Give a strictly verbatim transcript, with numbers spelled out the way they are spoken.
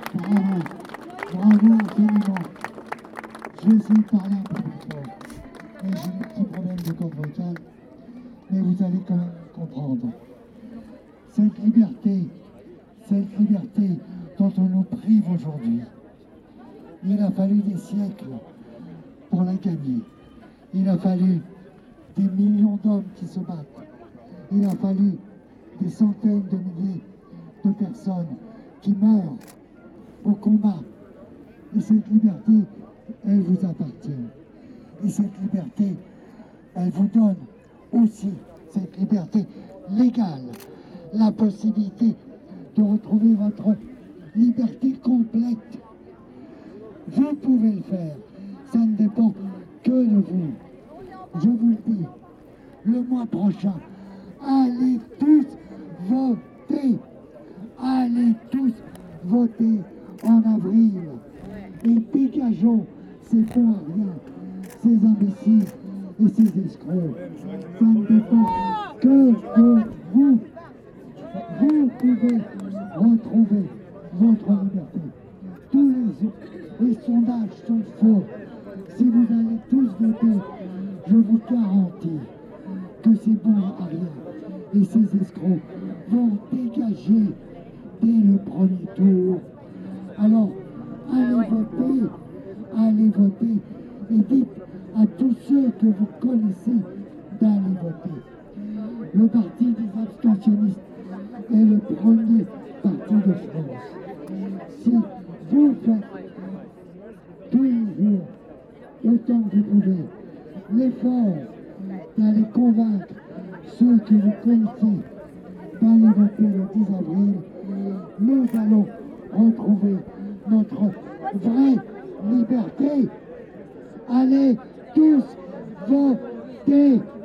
Bravo, bravo infiniment. Je vais essayer de parler un peu plus fort. Mais j'ai des petits problèmes de corde vocale. Mais vous allez quand même comprendre. Cette liberté, cette liberté dont on nous prive aujourd'hui, il a fallu des siècles pour la gagner. Il a fallu des millions d'hommes qui se battent. Il a fallu des centaines de milliers de personnes qui meurent au combat. Et cette liberté, elle vous appartient. Et cette liberté, elle vous donne aussi, cette liberté légale, la possibilité de retrouver votre liberté complète. Vous pouvez le faire. Ça ne dépend que de vous. Je vous le dis, le mois prochain, allez tous voter. Allez tous voter en avril. Et dégageons ces bons à rien, ces imbéciles et ces escrocs. Ça ne dépend que de vous. Vous pouvez retrouver votre liberté. Tous les, les sondages sont faux. Si vous allez tous voter, je vous garantis que ces bons à rien et ces escrocs vont dégager dès le premier tour. Alors, allez voter, allez voter et dites à tous ceux que vous connaissez d'aller voter. Le parti des abstentionnistes est le premier parti de France. Si vous faites tous les jours, autant que vous pouvez, l'effort d'aller convaincre ceux que vous connaissez d'aller voter le dix avril, nous allons retrouver notre vraie liberté. Allez tous voter!